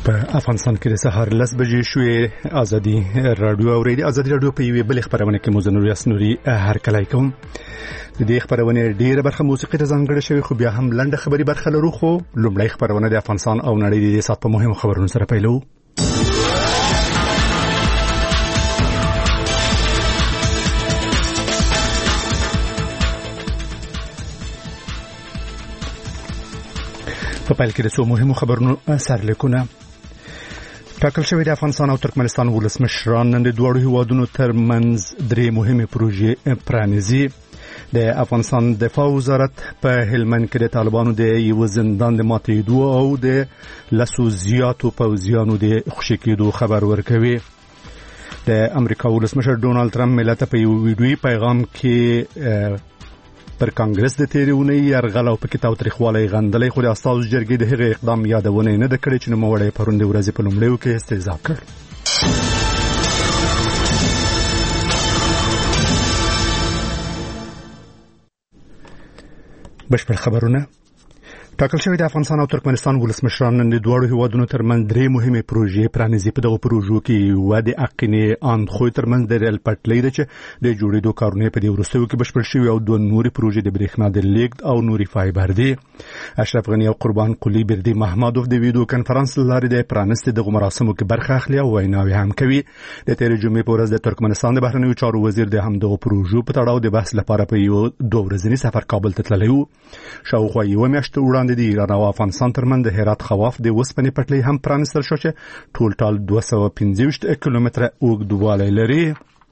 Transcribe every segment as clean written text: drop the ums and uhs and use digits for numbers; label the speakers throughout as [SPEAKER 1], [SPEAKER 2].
[SPEAKER 1] په افغانستان کې د سهار 10 بجې شوې ازادي رادیو اوریدي ازادي رادیو په یوې بل خبرونه کې مزنور یاسنوري هر کله کوم د دې خبرونه ډیره برخه موسیقي ته ځانګړې شوی خو بیا هم لنډه خبري برخه لرو خو لومړی خبرونه د افغانستان او نړۍ د سات په مهمو خبرونو سره پیلو په پیل کې د څو مهمو خبرونو سرلیکونه ټاکل شوی د افغانستان او ترکمنستان ولسمشران نن د دوه هیوادونو ترمنځ درې مهمه پروژې پرانیزي د افغانستان دفاع وزارت په هلمند کې د طالبانو د یو زندان د ماتېدو او د لسو زیاتو پوځیانو د خوشي کېدو خبر ورکوي د امریکا ولسمشر ډونالد ترامپ ملت په یو ویډیوي پیغام کې پر کانګرس د تیریونې يرغل او پکې تاوتریخوالی غندلې خو د استازو جرګې د هغې اقدام یادونه نه د کړې چې نوموړی پروند ورځې په لومړیو کې استهزاء کړ بشپړ خبرونه ټاکل شوی د افغانستان او ترکمنستان ولسمشران نن د دوه هیوادونو ترمنځ درې مهمه پروژې پرانیزي په دغه پروژو کې و د اقینې ان خو ترمنځ د ریل پټلۍ د جوړېدو کارونه په دې ورستیو کې بشپړ شوی او دوه نوري پروژې د برېښنا د لیږد او نوري فایبر دي اشرف غنی او قربان قلی بردی محمدوف د ویډیو کانفرنس لارې د پرانست د مراسمو کې برخه اخلي او ویناوي هم کوي د تیر جمعې په ورځ د ترکمنستان د بهرنیو چارو وزیر د همدغه پروژو په تړاو د بحث لپاره په یو دوه ورځنی سفر کابل ته تللی و شاوخوا یو میاشت وړاندې د ایران او افغانستان ترمنځ د هرات خواف د وسپنې پټلۍ هم پرانستل شو چې ټول 215 کیلومتره اوږدوالی لري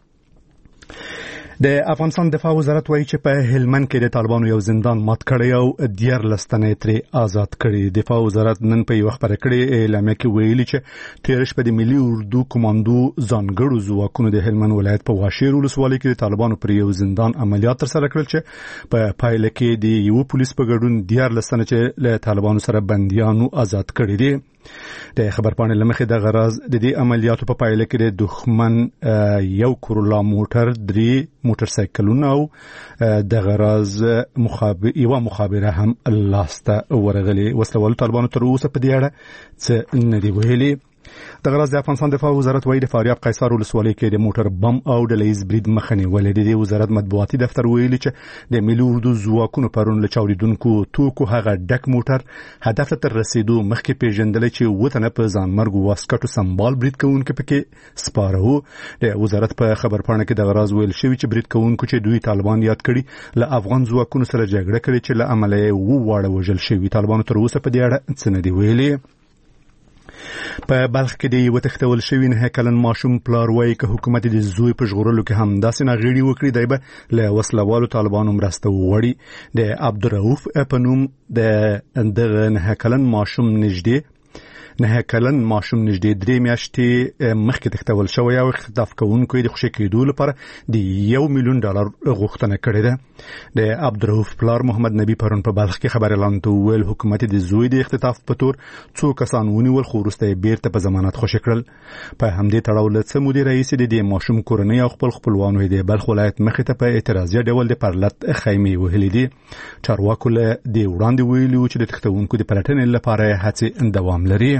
[SPEAKER 1] د افغانستان دفاع وزارت وایي چې په هلمند کې د طالبانو یو زندان مات کړی او 14 تنه ترې آزاد کړي دفاع وزارت نن په یو خبره کړې اعلامیه کې ویلي چې تیرش په د ملي اردو کمانډو ځانګړو ځواکونو د هلمند ولایت په واشیر ولسوالۍ کې د طالبانو پر یو زندان عملیات ترسره کړل چې په پایله کې د یو پولیس په ګډون 14 تنه چې له طالبانو سره بنديانو آزاد کړي دي د خبرپاڼې لمخې د غرض د دې عملیاتو په پایله کې د دښمن یو کورولا موټر 3 موټر سایکلونه او د غرض مخابره هم لاسته ورغلي وسلوال طالبانو تر اوسه په دې اړه څه نه دی ویلي د غرض د افغانستان دفاع وزارت وایي د فاریاب قیصر ولسوالۍ کې د موټر بم او د لیز برید مخنی ولې د وزارت مطبوعاتي دفتر ویلي چې د ملي اردو ځواکونو پرون له چاودیدونکو توکو هغه ډک موټر هدف ته رسیدو مخکې پیژندل چې وطن په ځانمرګ واسکټو سمبال برید کوونکو پکې سپاره د وزارت په خبرپاڼه کې د غرض ویل شوی چې برید کوونکو چې دوی طالبان یاد کړي له افغان ځواکونو سره جګړه کړې چې له عمله واړه وژل شوی طالبان تر اوسه په دې اړه څه نه دی ویلي په بلخ کې د یو تختول شوی نه کلن ماشوم پلار وایي چې حکومت د زوی په ژغورلو کې هم داسې نه غیړي وکړي دی به له وسلوالو طالبانو مرسته وغوړي د عبدالرؤف په نوم د نه کلن ماشوم نږدې 3 میاشتې مخکې تختول شوی او خطاف کوونکو د خوشی کېدو لپاره د $1 ملیون غوښتنه کړې ده د عبدالرؤف پلار محمد نبی پرون په بلخ کې خبر اعلان وکړ حکومت د زوی د اختطاف په تور څو کسان ونیول خو وروسته بیرته په ضمانت خوشی کړل په همدې تړاو له څه مدیر رئیس د ماشوم کورنۍ او خپلوانو د بلخ ولایت مخې ته په اعتراضي ډول د پرلط خیمه وهلې دي چارواکو له د وړاندې ویلو چې د تختونکو د پلټنې لپاره هڅې دوام لري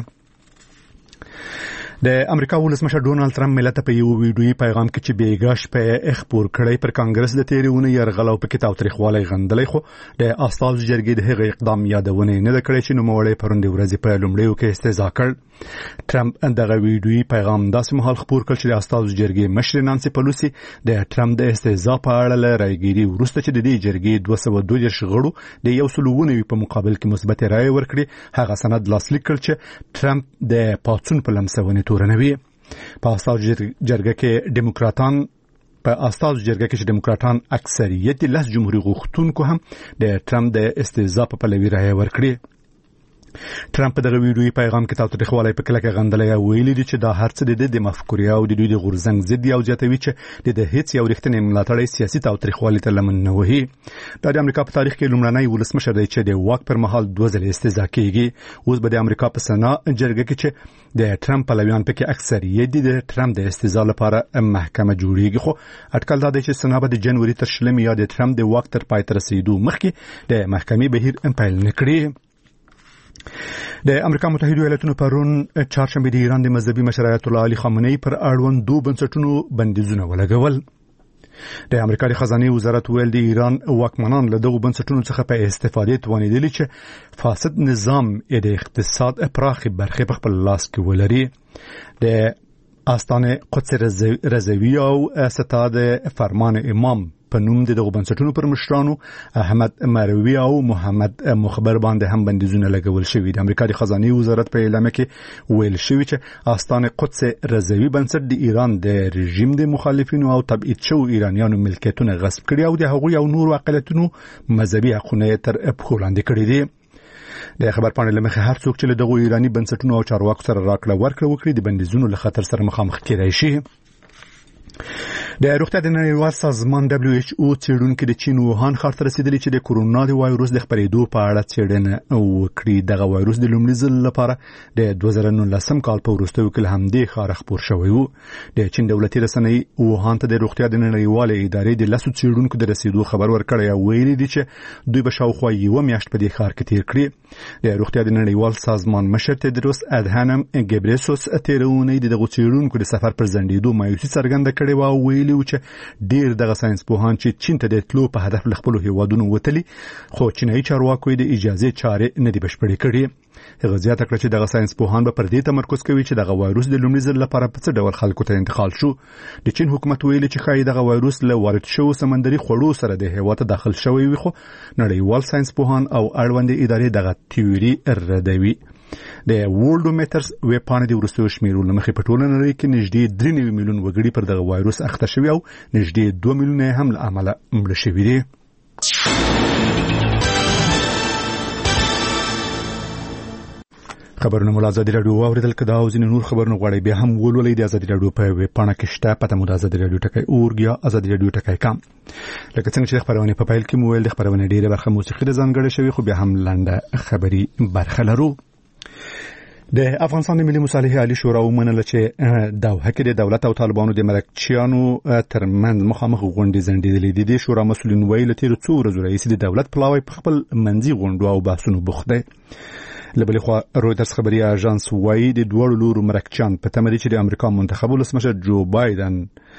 [SPEAKER 1] د امریکا ولسمشر ډونالد ترامپ ملت په یو ویډیوي پیغام کې چې بیګاش په خبر کړی پر کانګرس د تیریونې يرغل او پکې تاوتریخوالی غندلې خو د استازو جرګې د هغې اقدام یادونه نه د کړې چې نوموړی پروند ورځې په لومړیو کې استهزاء کړ ترامپ دغه ویډیوي پیغام داسې مهال خبر کړ چې د استازو جرګې مشر نانسي پلوسی د ترامپ د استهزاء په اړه رايګيري ورسته چې د دې جرګې 222 غړو د یو سلوونه په مقابل کې مثبت رائے ورکړي هغه سند لاسلیک کړ چې ترامپ د پاتون په لمسونه تورنوي په استازو جرګه کې ډیموکراټان اکثریت د لاس جمهوریت غوښتونکو هم د ترامپ د استهزاء په پلوي رائے ورکړي ترامپ دغه ویډیوي پیغام کې تاوتریخوالی په کلکه غندلې ویلي دي چې دا هرڅه د مفکورې او د دوی د غورځنګ ضد او زیاتوي چې د هیڅ یو رښتینی ملاتړی سیاسي تاوتریخوالی ته لمن نه وهي د امریکا په تاریخ کې لومړنی ولسمشر دی چې د واک پر مهال 2 ځله استهزاء کیږي اوس به د امریکا په سنا جرګه کې چې د ترامپ پلویان پکې اکثریت دي د ترامپ د استهزاء لپاره محکمه جوړیږي خو اټکل دا دی چې سنا به د جنوري تر شلمې یا د ترامپ د واک تر پای ته رسیدو مخکې د محکمې بهیر پیل نکړي د امریکا متحده ایالاتونو پرون چهارشنبه د ایران د مذهبي مشر آیت الله علي خامنه‌ای پر اړوند دوه بنسټونو بندیزونه ولګول. د امریکا د خزانه وزارت ویل د ایران واکمنان له دغه بنسټونو څخه په استفادې توانیدل چې فاسد نظام د اقتصاد پراخي برخه په خپل لاس کې ولري. د آستانه قدس رضوی او ستاد فرمان امام په نوم دغه بنسټونو پر مشرانو احمد مروی او محمد مخبر باندې هم بندیزونه لګول شوی. د امریکا د خزانه وزارت په اعلامیه کې ویل شوی چې آستانه قدس رضوی بنسټ د ایران د رژیم د مخالفینو او تبعید شوو ایرانیانو ملکیتونه غصب کړي او د هغوی او نور اقلیتونو مذهبي حقونه تر پښو لاندې کړي دي. د خبر پاڼې لمخې هر څوک چې له دغه ایرانی بنسټونو او چارواکو سره راکړه ورکړه وکړي د بندیزونو له خطر سره مخامخ کېدای شي. د روغتیا د نړیوال سازمان WHO څېړونکو د چین ووهان ښار ته رسیدلي چې د کورونا د وایروس د خپرېدو په اړه څېړنه وکړي. دغه وایروس د لومړي ځل لپاره د 2019 کال په وروستیو کې له همدې ښاره خپور شوی و. د چین دولتي رسنۍ ووهان ته د روغتیا د نړیوالې ادارې د 10 څېړونکو د رسیدو خبر ورکړی او ویلي دي چې دوی به شاوخوا یوه میاشت په دې ښار کې تیر کړي. د روغتیا د نړیوال سازمان مشر تدروس ادهانم ګبریسوس تېره اونۍ دغه څېړونکو د سفر پر ځنډېدو مایوسي څرګنده کړې و او ویلي و چې ډیر دغه ساينس پوهان چې چین ته د تلو په هدف له خپل هیوادونو وتلي خو چینایي چارواکو د اجازه چارې نه دي بشپړې کړې. هغه زیاته کړه چې دغه ساينس پوهان به پر دې تمرکز کوي چې دغه وایروس د لومړي ځل لپاره په څه ډول خلکو ته انتقال شو. د چین حکومت ویلي چې ښایي دغه وایروس له وارد شوو سمندري خوړو سره د هیواد ته داخل شوی وي خو نړیوال ساينس پوهان او اړوند ادارې دغه تیوري ردوي. د ورلډومیټرز ویب پاڼې د وروستیو شمیرو لمخې په ټوله نړۍ کې نږدې 3 میلیون وګړي پر دغه وایروس اخته شوي او نږدې 2 میلیون هم له امله مړه شوي دي. خبرونه مو ازادي رادیو اوریدل کدا او ځینې نور خبرونه غواړي بیا هم ولولئ د ازادي رادیو په ویب پاڼه کې شته پته مو د ازادي رادیو ټکی اورګ یا ازادي رادیو ټکی کام. لکه څنګه چې خبرونه په پیل کې مو ویل د خبرونه ډیره برخه موسیقي د ځانګړې شوی خو بیا هم لنډه خبري برخه لرو. د افغانستان د ملي مصالحې عالی شورا ومنله چې دوحه کې د دولت او طالبانو د مرکچیانو ترمنځ مخامخ غونډې ځنډېدلې دي. د شورا مسؤلین ویل چې څو ورځې رئیس د دولت پلاوی په خپل منځي غونډو او بحثونو بوخت دی. لبلې خو رويټرز خبري اژانس وایي د دوه لورو مرکچیان په تمه دي چې د امریکا منتخب ولسمشر جو بایدن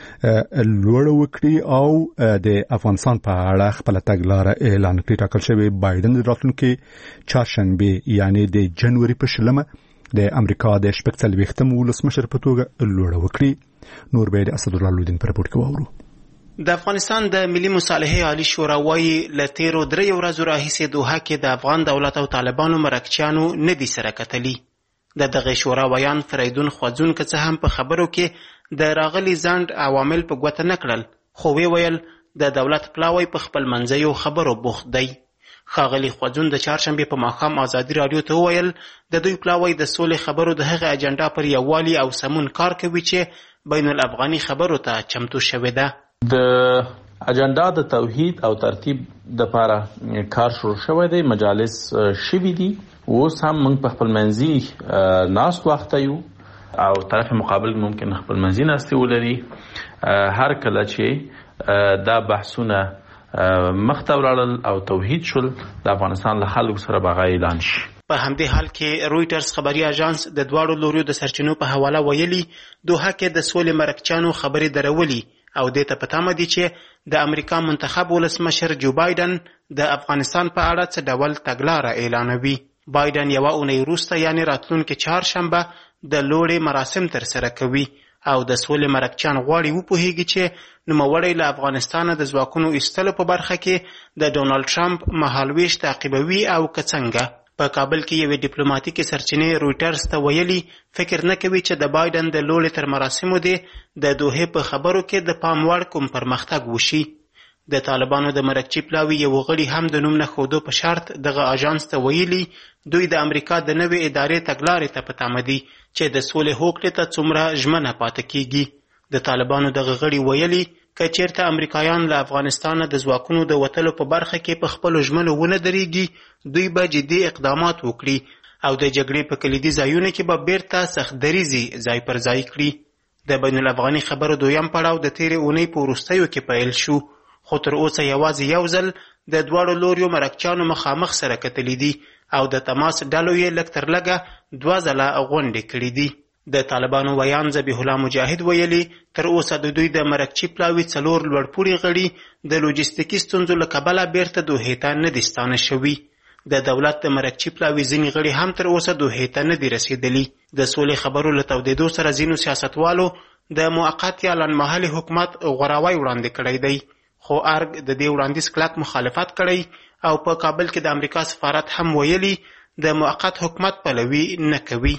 [SPEAKER 1] لوړ وکړي او د افغانستان په اړه خپل تګلارې اعلان کړي. ټاکل شوی بایدن د راتلونکي چهارشنبه یعنی د جنوري په شلمه د امریکا د 40 ولسمشر په توګه لوړ وکړي. نور به د اسد الله لودین پر رپورت کوو.
[SPEAKER 2] د افغانستان د ملي مصالحې عالی شورا وايي له تیرو 3 ورځو راهیسې دوحه کې د افغان دولت او طالبانو مرکچیانو نه دي سره کتلي. د دغه شورا ویان فریدون خوځونکو څه هم په خبرو کې د راغلي ځند عوامل په ګوته نه کړل خو ویل د دولت پلاوی په خپل منځیو خبرو بوخت دی. ښاغلي خوځون د چهارشنبه په ماښام ازادي رادیو ته وویل د دوی پلاوی د سولې خبرو د هغه اجنډا پر یووالي او سمون کار کوي چې بین الافغاني خبرو ته چمتو شوې ده.
[SPEAKER 3] د اجنډا د توحید او ترتیب د لپاره کار شروع شوی دی. مجالس شوي دي. اوس هم موږ په خپل منځي ناست وخت یو او طرف مقابل ممکن خپل منځي ناستي ولري. هر کله چې دا بحثونه مخته ولاړل او توحید شول د افغانستان له خلکو سره به اعلان شي.
[SPEAKER 2] په همدې حال کې رويټرز خبري اژانس د دواړو لوريو د سرچینو په حواله ویلي دوحه کې د سولې مرکچیانو خبري درولي او د ته پته مدي چې د امریکا منتخب ولسمشر جو بایدن د افغانستان په اړه څه ډول تګلارې اعلانوي. بایدن یو اونۍ وروسته یعنی راتلونکي چهارشنبه د لوړې مراسم تر سره کوي او د سولې مرکچیان غواړي وپوهیږي چې نوموړی له افغانستان د ځواکونو ایستلو په برخه کې د ډونالد ټرمپ مهالویش تعقیبوي او که څنګه. په کابل کې یوې ډیپلوماټیکې سرچینې رويټرز ته ویلي فکر نه کوي چې د بایدن د لوړې تر مراسمو د دوحې په خبرو کې د پام وړ کوم پرمختګ وشي. د طالبانو د مرکچي پلاوي یو غړي هم د نوم نه ښودو په شرط دغه اژانس ته ویلي دوی د امریکا د نوې ادارې تګلارې ته په تمه دي چې د سولې هوکړې ته څومره ژمنه پاتې کیږي. د طالبانو دغه غړي ویلي که چیرته امریکایان له افغانستان د ځواکونو د وتلو په برخه کې په خپلو ژمنو ونه درېږي دوی به جدي اقدامات وکړي او د جګړې په کلیدي ځایونو کې به بیرته سختدریزي ځای پر ځای کړي. د بین الافغاني خبرو دویم پړاو د تیرې اونۍ په وروستیو کې پیل شو خو تر اوسه یوازې یو ځل د دواړو لوریو مرکچیانو مخامخ سره کتلي دي او د تماس ډلو یې لږ تر لږه 2 ځله غونډې کړې دي. د طالبانو ویان ذبیح الله مجاهد ویلي تر اوسه د دوی د مرکچي پلاوي 4 لوړپوړي غړي د لوجستیکي ستونزو له کبله بیرته دوحې ته نه دي ستانه شوي. د دولت د مرکچي پلاوي ځینې غړي هم تر اوسه دوحې ته نه دي رسېدلي. د سولې خبرو له تودېدو سره ځینو سیاستوالو د موقت یا لنډمهالي حکومت غوراوی وړاندې کړی دی، خو ارګ د دې وړاندیز کلک مخالفت کړی او په کابل کې د امریکا سفارت هم ویلي د موقت حکومت پلوي نه کوي.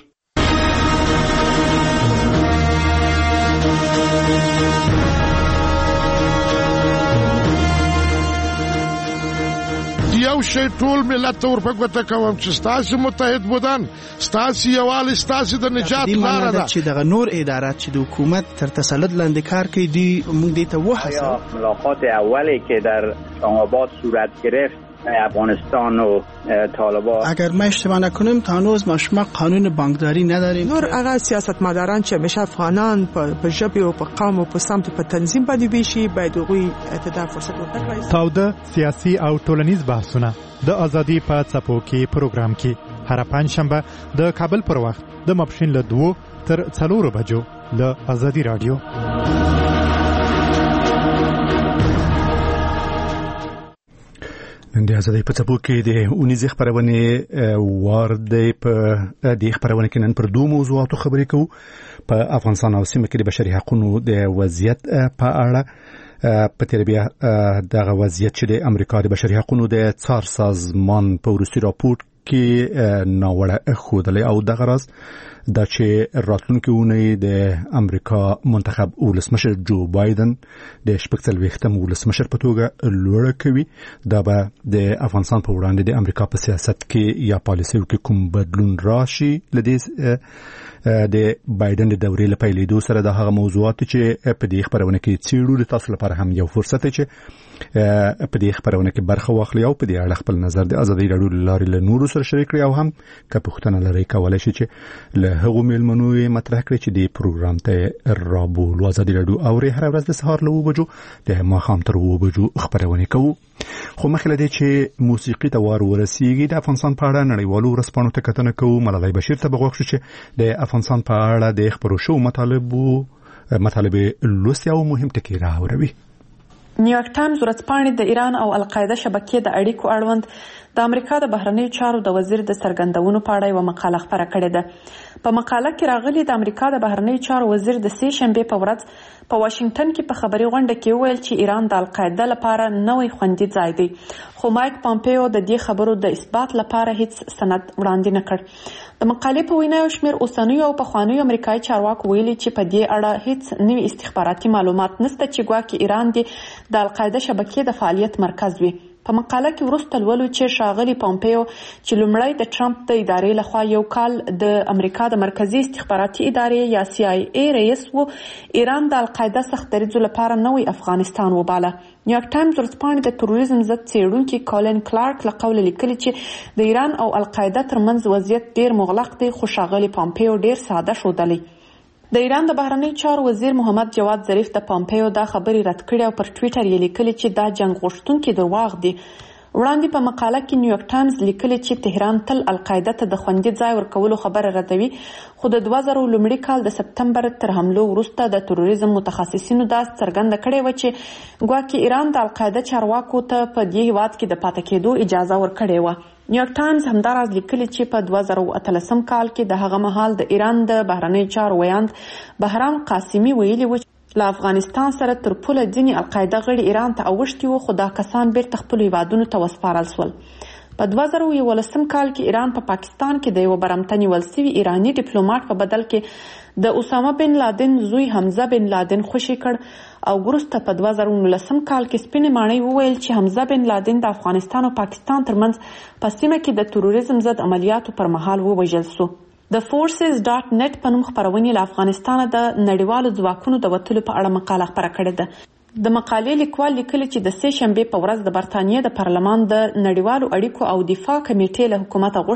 [SPEAKER 4] یو شی ټول ملت ته ورپګوته کوم چې ستاسو متحد بودن، ستاسو یووالی ستاسو د نجات لاره ده.
[SPEAKER 5] چې دغه نور ادارات چې د حکومت تر تسلط لاندې کار کوي دي موږ دې ته وهڅوو.
[SPEAKER 6] ملاقات اولی که در اسلام‌آباد صورت گرفت افغانستان و طالبان،
[SPEAKER 5] اگر ما اشتباه نکنیم تا هنوز ما شما قانون بانکداری نداریم.
[SPEAKER 7] نور هغه سیاستمداران چې همیشه افغانان په ژبه او په قوم او په سمت په تنظیم باندې ویشي باید هغوی ته فرصت ورکړي.
[SPEAKER 8] تاوده سیاسي او ټولنیز بحثونه د ازادي په څپو کې پروګرام کې هر پنځشنبه د کابل پر وخت د ماپښین له 2 تر 4 بجو له ازادي رادیو.
[SPEAKER 1] نن د ازادۍ په څپو کې د اونیزې خپرونې وار دی. په دې خپرونه کې نن پر 2 موضوعاتو خبرې کوو. په افغانستان او سیمه کې د بشري حقوقو د وضعیت په اړه. په تیر بیا دغه وضعیت چې د امریکا د بشري حقوقو د څار سازمان په وروستي راپور کې ناوړه ښودلې او دغه راز دا چې راتلونکي اونۍ د امریکا منتخب ولسمشر جو بایدن د 40 ولسمشر په توګه لوړه کوي. دا به د افغانستان په وړاندې د امریکا په سیاست کې یا پالیسیو کې کوم بدلون راشي. لدې د بایدن د دورې له پیلېدو سره د هغه موضوعات چې په دې خبرونه کې څېړو د تاسو لپاره هم یو فرصت دی چې په دې خبرونه کې برخه واخلي او په دې اړه خپل نظر د ازادي رادیو لارې له نورو سره شریک کړئ او هم که پوښتنه لرئ کولای شئ چې له هغو میلمنو یې مطرح کړئ چې دې پروګرام ته رابولو. ازادي رادیو اورئ هره ورځ د سهار له 9 بجو د ماښام تر 9 بجو خبرونه کوو. خو مخکې له دې چې موسیقي ته وار ورسیږي د افغانستان په اړه نړیوالو ورځپاڼو ته کتنه کوو. ملالۍ بشیر ته به غوږ شو چې د افغانستان په اړه د خبرو شو مطالب لوستي او مهم ټکي راوړي.
[SPEAKER 9] نیویارک ټایمز ورځپاڼې د ایران او القاعده شبکې د اړیکو اړوند د امریکا د بهرنیو چارو د وزیر د څرګندونو په اړه یوه مقاله خپره کړې ده. په مقاله کې راغلي د امریکا د بهرنیو چارو وزیر د 3 شنبې په ورځ په واشنگټن کې په خبري غونډه کې وویل چې ایران د القاعده لپاره نوې خوندي ځای دی، خو مایک پامپیو د دې خبرو د اثبات لپاره هیڅ سند وړاندې نه کړ. د مقالې په وینا یو شمېر اوسنیو او پخوانیو امریکایي چارواکو ویلي چې په دې اړه هیڅ نوي استخباراتي معلومات نشته چې ګواکې ایران د القاعده شبکې د فعالیت مرکز وي. په مقاله کې وروسته لولو چې ښاغلي پامپیو چې لومړی د ټرمپ د ادارې لخوا یو کال د امریکا د مرکزي استخباراتي ادارې یا CIA رئیس و، ایران د القاعده سخت دریځو لپاره نوې افغانستان وباله. نیویارک ټایمز ورځپاڼې د تروریزم ضد څېړونکي کولین کلارک له قوله لیکلي چې د ایران او القاعده ترمنځ وضعیت ډیر مغلق دی، خو ښاغلي پامپیو ډیر ساده ښودلی. د ایران د بهرنیو چارو وزیر محمد جواد ظریف د پامپیو دا خبرې رد کړې او پر ټویټر یې لیکلي چې دا جنګ غوښتونکي درواغ دي. وړاندې په مقاله کې نیویارک ټایمز لیکلي چې تهران تل القاعده ته د خوندي ځای ورکولو خبره ردوي، خو د 2000 لومړي کال د سپتمبر تر حملو وروسته د تروریزم متخصصینو دا څرګنده کړې وه چې ګواکې ایران د القاعده چارواکو ته په دې هیواد کې د پاتې کېدو اجازه ورکړې وه. نیویارک ټایمز همداراز لیکلي چې په 2013 کال کې د هغه مهال د ایران د بهرنیو چارو ویاند بهرام قاسمي ویلي و له افغانستان سره تر پوله ځینې القاعده غړي ایران ته اوښتي وو، خو دا کسان بیرته خپلو هیوادونو ته وسپارل شول. په 2011 کال کې ایران په پاکستان کې د یو برمته نیول سوي ایراني ډیپلوماټ په بدل کې د اسامه بن لادن زوی حمزه بن لادن خوشي کړ او وروسته په 2019 کال کې سپینې ماڼۍ وویل چې حمزه بن لادن د افغانستان او پاکستان ترمنځ په سیمه کې د تروریزم ضد عملیاتو پر مهال ووژل شو. د forces.net په نوم خپرونې له افغانستانه د نړیوالو ځواکونو د وتلو په اړه مقاله خپره کړې ده. د مقالې لیکوال لیکلي چې د 3 شنبې په ورځ د برتانیې د پارلمان د نړیوالو اړیکو او دفاع کمیټې له حکومت غوښتنه